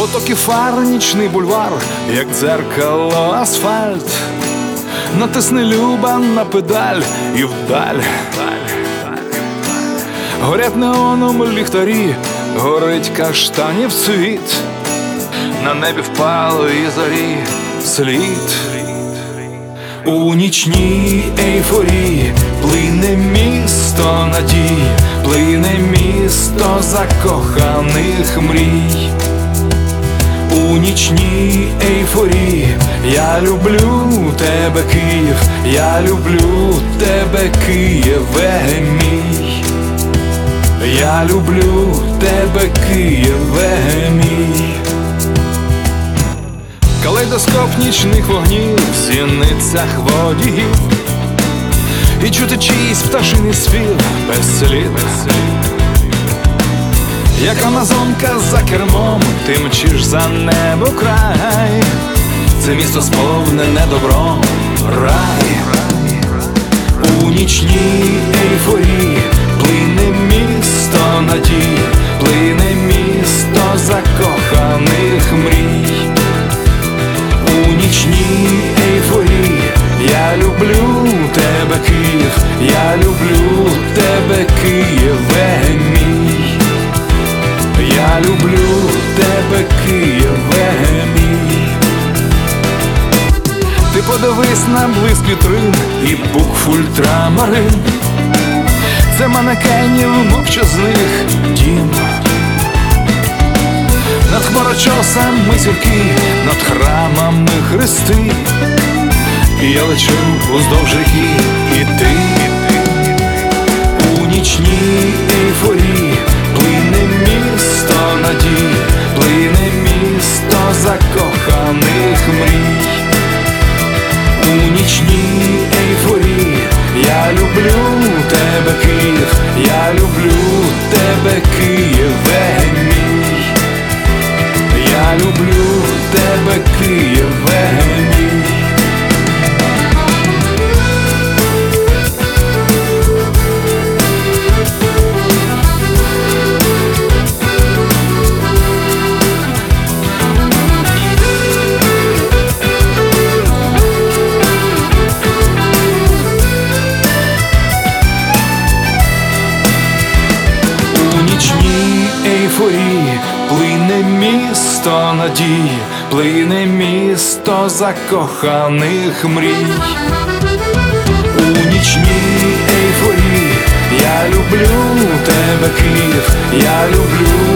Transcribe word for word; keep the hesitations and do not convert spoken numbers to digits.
Потоки фар, нічний бульвар, як дзеркало, асфальт. Натисни, люба, на педаль і вдаль. Горять неоном ліхтарі, горить каштанів цвіт. На небі впали і зорі слід. У нічній ейфорії плине місто надій, плине місто закоханих мрій. У нічній ейфорії я люблю тебе, Київ, я люблю тебе, Києве мій. Я люблю тебе, Києве мій. Калейдоскоп нічних вогнів в зіницях водіїв, і чути чийсь пташиний спів без слів. Як амазонка за кермом, ти мчиш за небо край. Це місто сповнене добром, рай. У нічній ейфорії плине місто надій, плине місто закоханих мрій. У нічній ейфорії я люблю тебе, Київ, я люблю тебе, Києве мій. Я люблю тебе, Києве мій. Ти подивись на блиск вітрин і букв ультрамарин. Це манекенів мовчазних дім. Над хмарочосами зірки, над храмами хрести. І я лечу уздовж ріки, і ти. У нічній ейфорії плине місто надій, плине місто закоханих мрій. У нічній ейфорії я люблю тебе, Київ, я люблю тебе, Києве мій. Я люблю тебе, Києве мій. Ейфорії плине місто надії, плине місто закоханих мрій. У нічній ейфорії я люблю тебе, Київ, я люблю